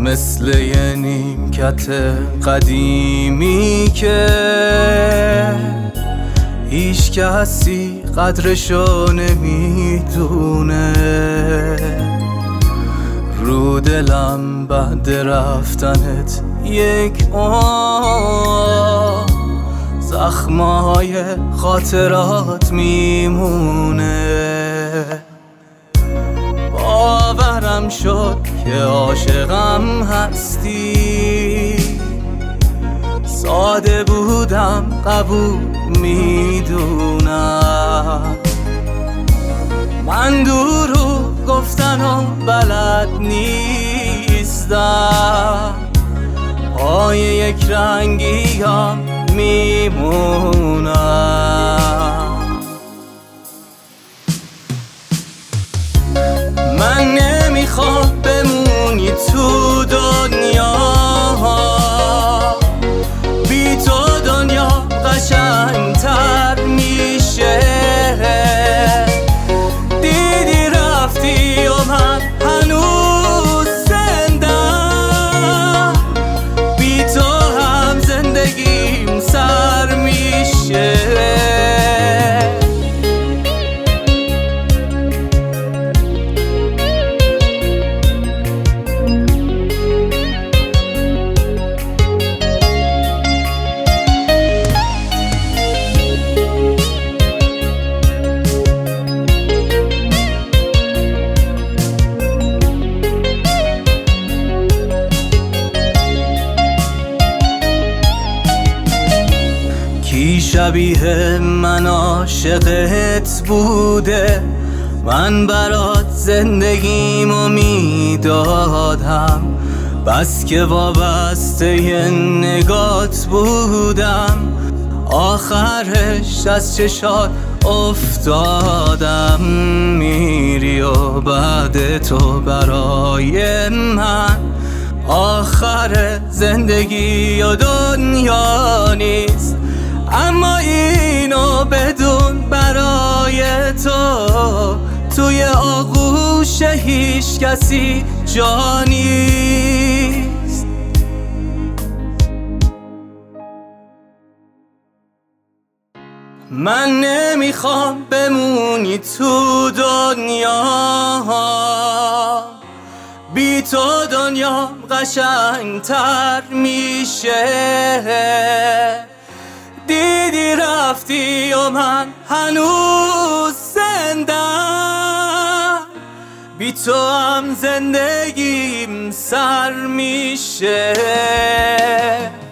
مثل یه نیمکت قدیمی که هیچ کسی قدرشو نمیدونه. رو دلم بعد رفتنت یک زخمای خاطرات میمونه. باورم شد که عاشقم هستی، ساده بودم قبول میدونم. من دروغ گفتن و بلد نیستم، پای یک رنگیم میمونم. من نمیخوام بمونی تو دنیا، بی تو دنیا قشنگتر میشه. دیدی رفتی و من هنوز زندم، بی تو هم زندگیم سر میشه. کی شبیه من عاشقت بوده؟ من برات زندگیمو میدادم، بس که وابسته ی نگات بودم. آخرش از چشات افتادم، میری و بعد تو برای من آخر زندگی و دنیا نیست. اما اینو بدون برای تو توی آغوش هیچ کسی جا نیست. من نمیخوام بمونی تو دنیا، بی تو دنیا قشنگتر میشه. دیدی رفتی و من هنوز زندم، بی تو هم زندگیم سر میشه.